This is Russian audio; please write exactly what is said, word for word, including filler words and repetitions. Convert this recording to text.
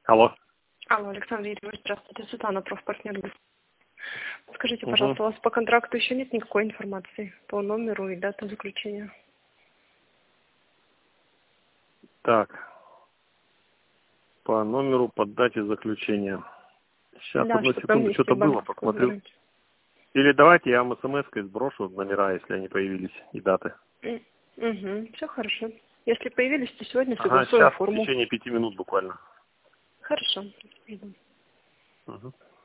Алло. Алло, Александр Юрьевич, здравствуйте, Светлана, профпартнер. Скажите, Угу. пожалуйста, у вас по контракту еще нет никакой информации по номеру и дате заключения? Так. По номеру, по дате заключения. Сейчас, Да, одну чтобы там секунду, внести что-то было, банковскую посмотрю. гарантию. Или давайте я вам смс-кой сброшу номера, если они появились, и даты. Угу, все хорошо. Если появились, то сегодня Ага, согласуем сейчас, в форму. течение пяти минут буквально. Хорошо. Жду. Угу.